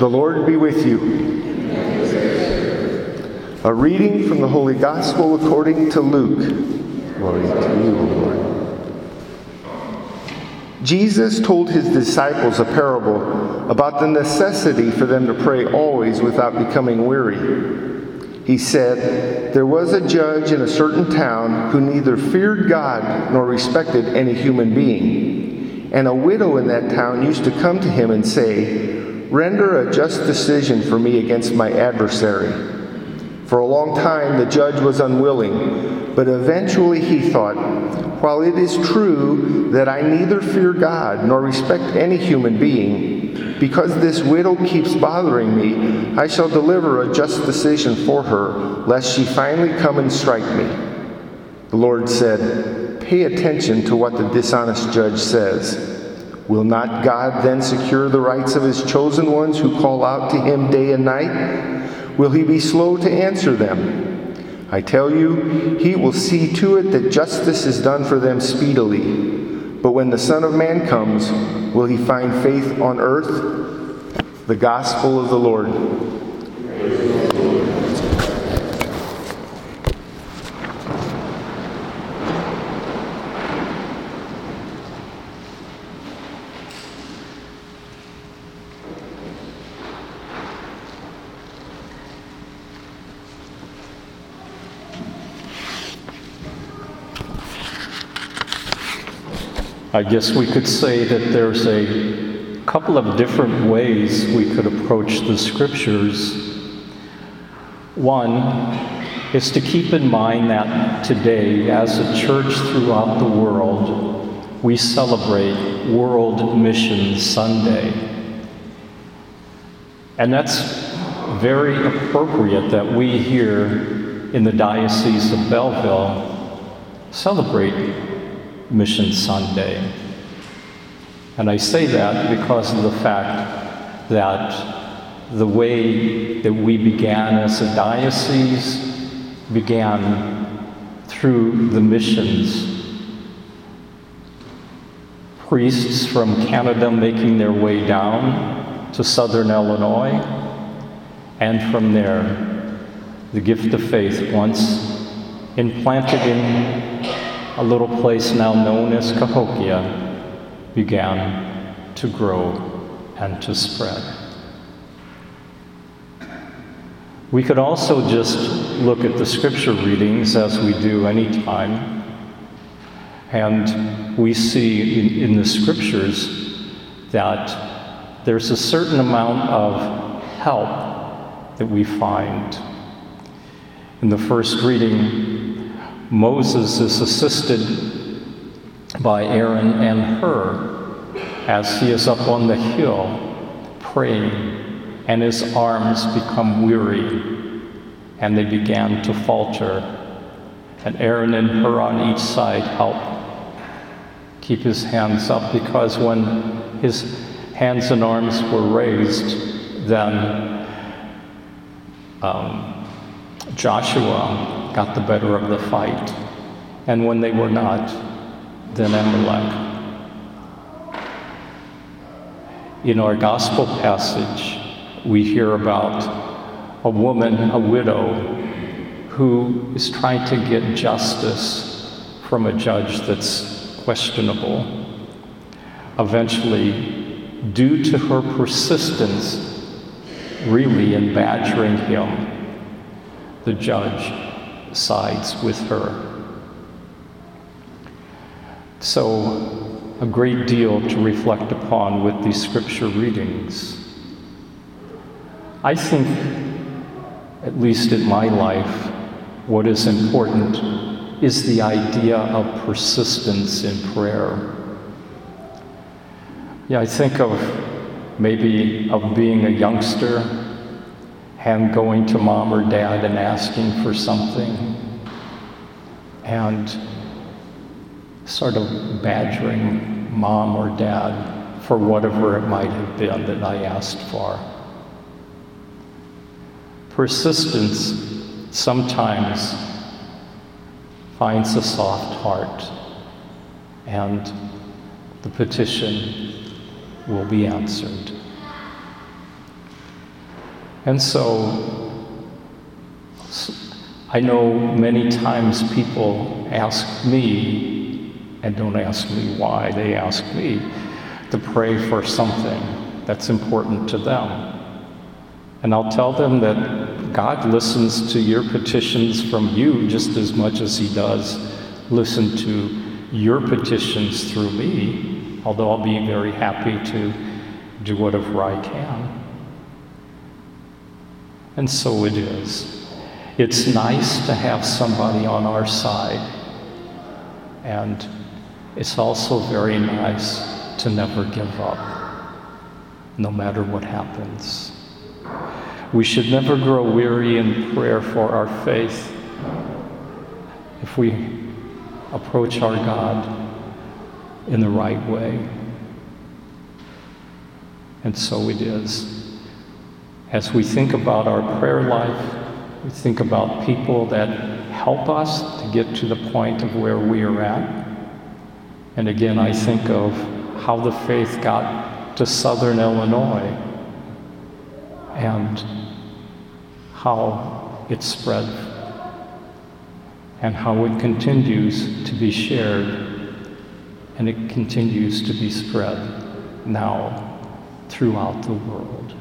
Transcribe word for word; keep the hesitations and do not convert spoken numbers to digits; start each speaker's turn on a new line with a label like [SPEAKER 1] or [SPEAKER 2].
[SPEAKER 1] The Lord be with you. A reading from the Holy Gospel according to Luke. Glory to you, O Lord. Jesus told his disciples a parable about the necessity for them to pray always without becoming weary. He said, "There was a judge in a certain town who neither feared God nor respected any human being. And a widow in that town used to come to him and say, 'Render a just decision for me against my adversary.' For a long time the judge was unwilling, but eventually he thought, 'While it is true that I neither fear God nor respect any human being, because this widow keeps bothering me, I shall deliver a just decision for her, lest she finally come and strike me.' The Lord said, 'Pay attention to what the dishonest judge says. Will not God then secure the rights of his chosen ones who call out to him day and night? Will he be slow to answer them? I tell you, he will see to it that justice is done for them speedily. But when the Son of Man comes, will he find faith on earth?" The Gospel of the Lord.
[SPEAKER 2] I guess we could say that there's a couple of different ways we could approach the Scriptures. One is to keep in mind that today, as a church throughout the world, we celebrate World Mission Sunday. And that's very appropriate that we here in the Diocese of Belleville celebrate Mission Sunday. And I say that because of the fact that the way that we began as a diocese began through the missions. Priests from Canada making their way down to southern Illinois, and from there, the gift of faith, once implanted in a little place now known as Cahokia, began to grow and to spread. We could also just look at the scripture readings as we do any time, and we see in, in the scriptures that there's a certain amount of help that we find. In the first reading, Moses is assisted by Aaron and Hur as he is up on the hill praying, and his arms become weary and they began to falter. And Aaron and Hur on each side help keep his hands up, because when his hands and arms were raised, then um, Joshua got the better of the fight. And when they were not, then Amalek. In our gospel passage, we hear about a woman, a widow, who is trying to get justice from a judge that's questionable. Eventually, due to her persistence, really in badgering him, the judge sides with her. So, a great deal to reflect upon with these scripture readings. I think, at least in my life, what is important is the idea of persistence in prayer. Yeah, I think of maybe of being a youngster and going to mom or dad and asking for something, and sort of badgering mom or dad for whatever it might have been that I asked for. Persistence sometimes finds a soft heart, and the petition will be answered. And so, I know many times people ask me, and don't ask me why, they ask me to pray for something that's important to them. And I'll tell them that God listens to your petitions from you just as much as he does listen to your petitions through me, although I'll be very happy to do whatever I can. And so it is. It's nice to have somebody on our side, and it's also very nice to never give up, no matter what happens. We should never grow weary in prayer for our faith. If we approach our God in the right way. And so it is. As we think about our prayer life, we think about people that help us to get to the point of where we are at. And again, I think of how the faith got to Southern Illinois and how it spread and how it continues to be shared and it continues to be spread now throughout the world.